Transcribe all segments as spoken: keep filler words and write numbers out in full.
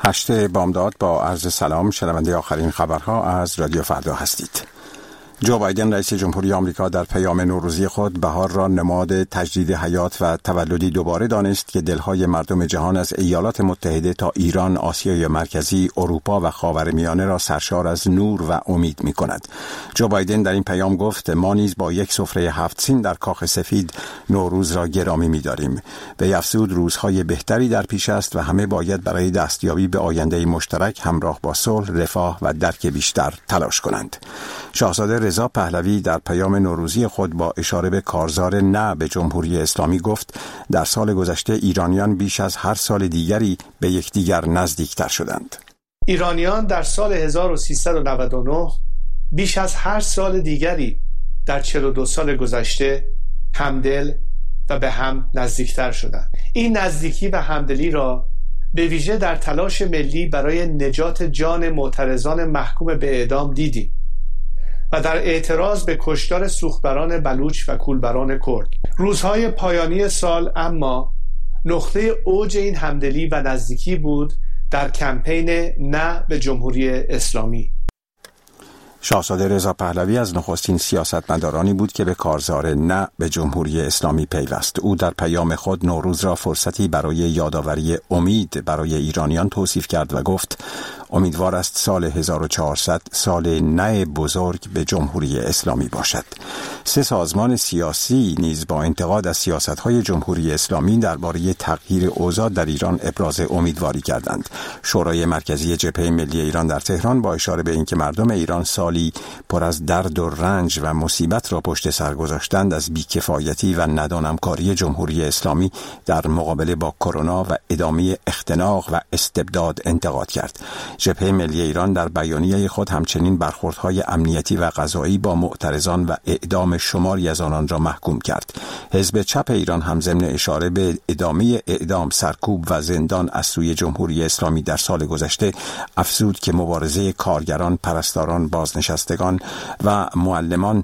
هشت بامداد با عرض سلام. شنونده آخرین خبرها از رادیو فردا هستید. جو بایدن رئیس جمهوری آمریکا در پیام نوروزی خود بهار را نماد تجدید حیات و تولدی دوباره دانست که دلهای مردم جهان از ایالات متحده تا ایران، آسیای مرکزی، اروپا و خاورمیانه را سرشار از نور و امید می کند. جو بایدن در این پیام گفت ما نیز با یک سفره هفت سین در کاخ سفید نوروز را گرامی می داریم. به افزود روزهای بهتری در پیش است و همه باید برای دستیابی به آینده مشترک همراه با صلح، رفاه و درک بیشتر تلاش کنند. شاهزاده رضا پهلوی در پیام نوروزی خود با اشاره به کارزار نه به جمهوری اسلامی گفت در سال گذشته ایرانیان بیش از هر سال دیگری به یکدیگر نزدیکتر شدند. ایرانیان در سال هزار و سیصد و نود و نه بیش از هر سال دیگری در چهل و دو سال گذشته همدل و به هم نزدیکتر شدند. این نزدیکی و همدلی را به ویژه در تلاش ملی برای نجات جان معترضان محکوم به اعدام دیدیم و در اعتراض به کشتار سوخبران بلوچ و کولبران کرد. روزهای پایانی سال اما نقطه اوج این همدلی و نزدیکی بود در کمپین نه به جمهوری اسلامی. شاهزاده رضا پهلوی از نخستین سیاستمدارانی بود که به کارزار نه به جمهوری اسلامی پیوست. او در پیام خود نوروز را فرصتی برای یادآوری امید برای ایرانیان توصیف کرد و گفت امیدوار است سال هزار و چهارصد سال نه بزرگ به جمهوری اسلامی باشد. سه سازمان سیاسی نیز با انتقاد از سیاست‌های جمهوری اسلامی درباره تغییر اوضاع در ایران ابراز امیدواری کردند. شورای مرکزی جبهه ملی ایران در تهران با اشاره به اینکه مردم ایران سالی پر از درد و رنج و مصیبت را پشت سر گذاشتند، از بی‌کفایتی و ندانمکاری جمهوری اسلامی در مقابله با کرونا و ادامه اختناق و استبداد انتقاد کرد. جبهه ملی ایران در بیانیه خود همچنین برخوردهای امنیتی و قضایی با معترضان و اعدام شماری از آنان را محکوم کرد. حزب چپ ایران هم ضمن اشاره به ادامه اعدام، سرکوب و زندان از سوی جمهوری اسلامی در سال گذشته افزود که مبارزه کارگران، پرستاران، بازنشستگان و معلمان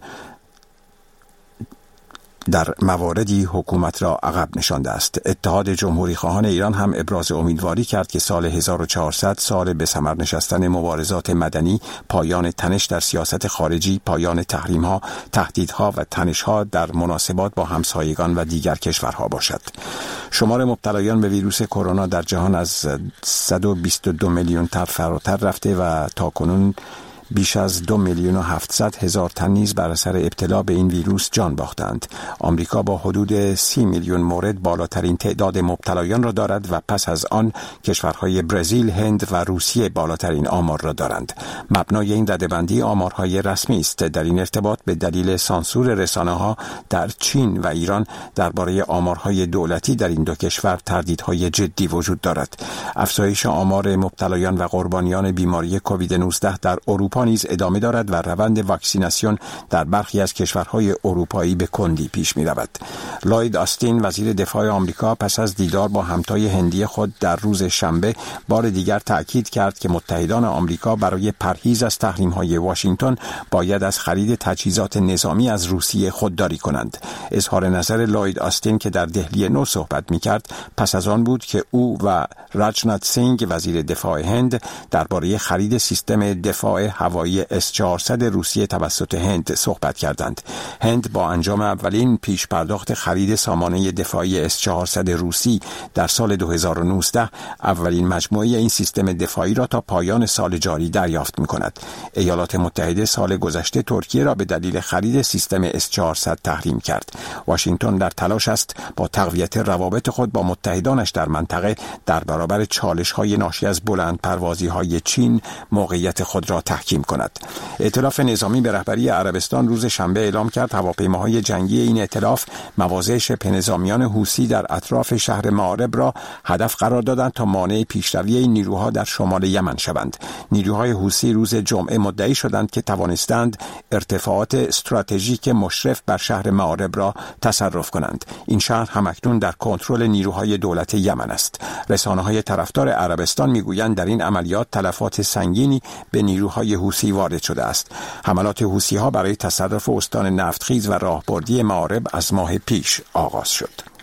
در مواردی حکومت را عقب نشانده است. اتحاد جمهوری خواهان ایران هم ابراز امیدواری کرد که سال هزار و چهارصد سال به ثمر نشستن مبارزات مدنی، پایان تنش در سیاست خارجی، پایان تحریم‌ها، تهدیدها و تنش‌ها در مناسبات با همسایگان و دیگر کشورها باشد. شمار مبتلایان به ویروس کرونا در جهان از صد و بیست و دو میلیون تا فراتر رفته و تاکنون بیش از دو میلیون و هفتصد هزار تن نیز بر اثر ابتلا به این ویروس جان باختند. آمریکا با حدود سی میلیون مورد بالاترین تعداد مبتلایان را دارد و پس از آن کشورهای برزیل، هند و روسیه بالاترین آمار را دارند. مبنای این رده‌بندی آمارهای رسمی است. در این ارتباط به دلیل سانسور رسانه‌ها در چین و ایران درباره آمارهای دولتی در این دو کشور تردیدهای جدی وجود دارد. افزایش آمار مبتلایان و قربانیان بیماری کووید نوزده در اروپا نیز ادامه دارد و روند واکسیناسیون در برخی از کشورهای اروپایی به کندی پیش می رود. لوید آستین وزیر دفاع آمریکا پس از دیدار با همتای هندی خود در روز شنبه بار دیگر تأکید کرد که متحدان آمریکا برای پرهیز از تحریم‌های واشنگتن باید از خرید تجهیزات نظامی از روسیه خودداری کنند. اظهار نظر لوید آستین که در دهلی نو صحبت می کرد پس از آن بود که او و راجنات سینگ وزیر دفاع هند درباره خرید سیستم دفاع هوایی اس چهارصد روسیه توسط هند صحبت کردند. هند با انجام اولین پیش پرداخت خرید سامانه دفاعی اس چهارصد روسی در سال دو هزار و نوزده اولین مجموعه این سیستم دفاعی را تا پایان سال جاری دریافت می‌کند. ایالات متحده سال گذشته ترکیه را به دلیل خرید سیستم اس چهارصد تحریم کرد. واشنگتن در تلاش است با تقویت روابط خود با متحدانش در منطقه در برابر چالش‌های ناشی از بلندپروازی‌های چین موقعیت خود را تحکیم کند. ائتلاف نظامی به رهبری عربستان روز شنبه اعلام کرد هواپیماهای جنگی این ائتلاف مواضع شبه نظامیان حوثی در اطراف شهر مأرب را هدف قرار دادند تا مانع پیشروی این نیروها در شمال یمن شوند. نیروهای حوثی روز جمعه مدعی شدند که توانستند ارتفاعات استراتژیک مشرف بر شهر مأرب را تصرف کنند. این شهر همکنون در کنترل نیروهای دولت یمن است. رسانه‌های طرفدار عربستان میگویند در این عملیات تلفات سنگینی به نیروهای حوثی وارد شده است. حملات حوثی‌ها برای تصرف استان نفتخیز و راهبردی مأرب از ماه پیش آغاز شد.